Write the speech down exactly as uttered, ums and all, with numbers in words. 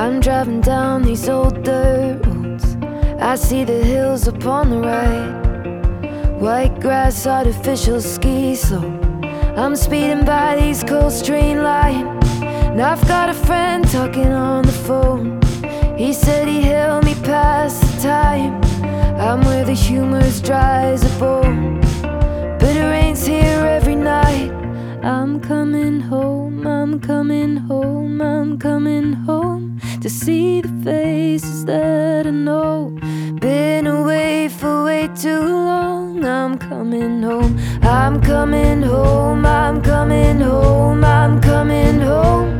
I'm driving down these old dirt roads. I see the hills upon the right, white grass, artificial ski slope. I'm speeding by these cold train line, and I've got a friend talking on the phone. He said he held me past the time. I'm where the humor's dry as a bone, but it rains here every night. I'm coming home, I'm coming home, I'm coming home to see the faces that I know. Been away for way too long. I'm coming home, I'm coming home, I'm coming home, I'm coming home